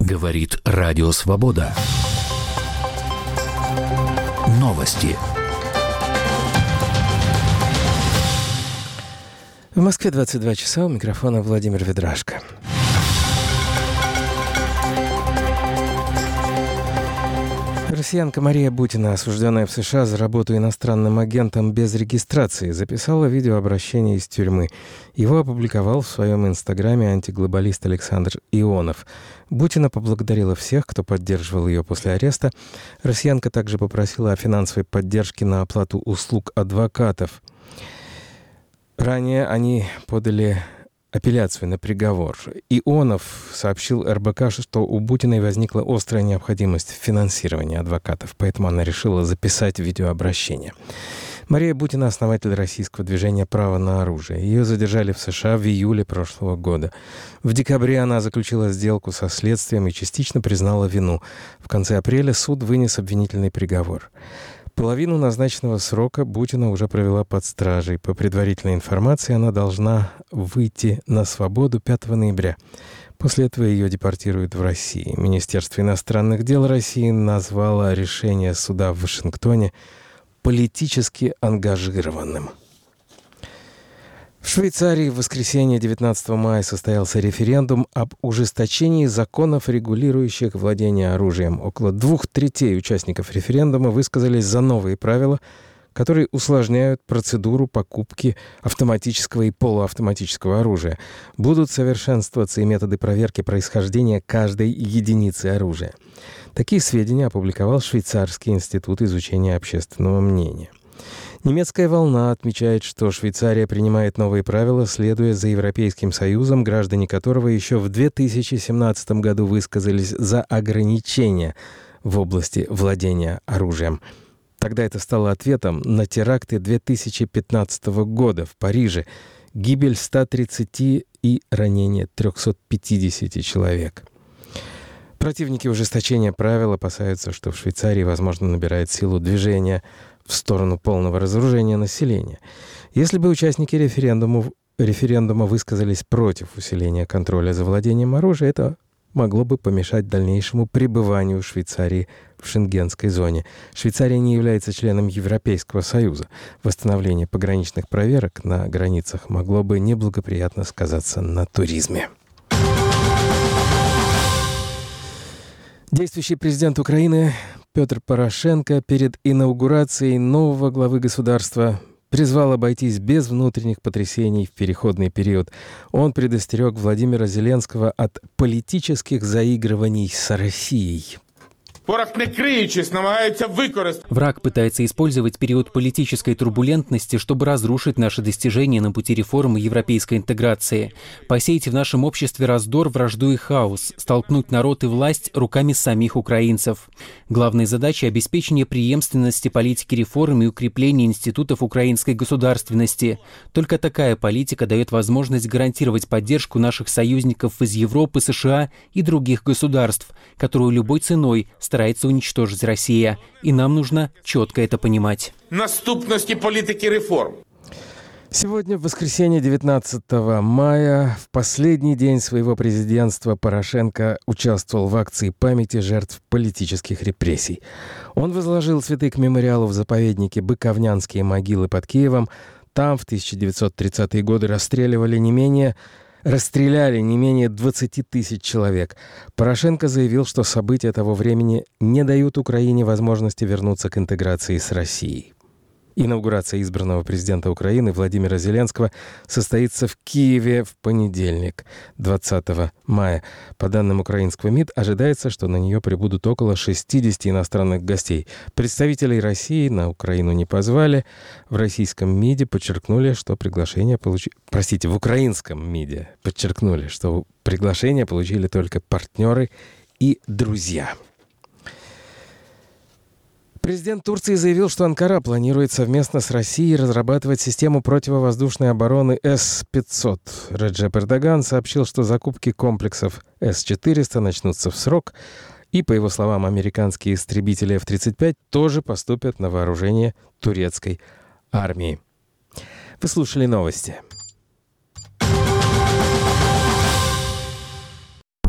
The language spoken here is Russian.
Говорит Радио Свобода. Новости. В Москве 22 часа. У микрофона Владимир Ведрашко. Россиянка Мария Бутина, осужденная в США за работу иностранным агентом без регистрации, записала видеообращение из тюрьмы. Его опубликовал в своем инстаграме антиглобалист Александр Ионов. Бутина поблагодарила всех, кто поддерживал ее после ареста. Россиянка также попросила о финансовой поддержке на оплату услуг адвокатов. Ранее они подали апелляцию на приговор. Ионов сообщил РБК, что у Бутиной возникла острая необходимость в финансировании адвокатов, поэтому она решила записать видеообращение. Мария Бутина — основатель российского движения «Право на оружие». Ее задержали в США в июле прошлого года. В декабре она заключила сделку со следствием и частично признала вину. В конце апреля суд вынес обвинительный приговор. Половину назначенного срока Бутина уже провела под стражей. По предварительной информации, она должна выйти на свободу 5 ноября. После этого ее депортируют в Россию. Министерство иностранных дел России назвало решение суда в Вашингтоне политически ангажированным. В Швейцарии в воскресенье 19 мая состоялся референдум об ужесточении законов, регулирующих владение оружием. Около 2/3 участников референдума высказались за новые правила, которые усложняют процедуру покупки автоматического и полуавтоматического оружия. Будут совершенствоваться и методы проверки происхождения каждой единицы оружия. Такие сведения опубликовал Швейцарский институт изучения общественного мнения. Немецкая волна отмечает, что Швейцария принимает новые правила, следуя за Европейским Союзом, граждане которого еще в 2017 году высказались за ограничения в области владения оружием. Тогда это стало ответом на теракты 2015 года в Париже, гибель 130 и ранение 350 человек. Противники ужесточения правил опасаются, что в Швейцарии, возможно, набирает силу движение в сторону полного разоружения населения. Если бы участники референдума высказались против усиления контроля за владением оружием, это могло бы помешать дальнейшему пребыванию Швейцарии в шенгенской зоне. Швейцария не является членом Европейского Союза. Восстановление пограничных проверок на границах могло бы неблагоприятно сказаться на туризме. Действующий президент Украины Петр Порошенко перед инаугурацией нового главы государства призвал обойтись без внутренних потрясений в переходный период. Он предостерег Владимира Зеленского от политических заигрываний с Россией. Враг пытается использовать период политической турбулентности, чтобы разрушить наши достижения на пути реформы и европейской интеграции, посеять в нашем обществе раздор, вражду и хаос, столкнуть народ и власть руками самих украинцев. Главной задачей — обеспечение преемственности политики реформ и укрепление институтов украинской государственности. Только такая политика дает возможность гарантировать поддержку наших союзников из Европы, США и других государств, которую любой ценой старается уничтожить Россия. И нам нужно четко это понимать. Наступности политики реформ. Сегодня, в воскресенье 19 мая, в последний день своего президентства, Порошенко участвовал в акции памяти жертв политических репрессий. Он возложил цветы к мемориалу в заповеднике Быковнянские могилы под Киевом. Там в 1930-е годы расстреляли не менее 20 тысяч человек. Порошенко заявил, что события того времени не дают Украине возможности вернуться к интеграции с Россией. Инаугурация избранного президента Украины Владимира Зеленского состоится в Киеве в понедельник, 20 мая. По данным украинского МИД, ожидается, что на нее прибудут около 60 иностранных гостей. Представителей России на Украину не позвали. В российском МИДе подчеркнули, что в украинском МИДе подчеркнули, что приглашение получили только партнеры и друзья. Президент Турции заявил, что Анкара планирует совместно с Россией разрабатывать систему противовоздушной обороны С-500. Реджеп Эрдоган сообщил, что закупки комплексов С-400 начнутся в срок, и, по его словам, американские истребители F-35 тоже поступят на вооружение турецкой армии. Вы слушали новости.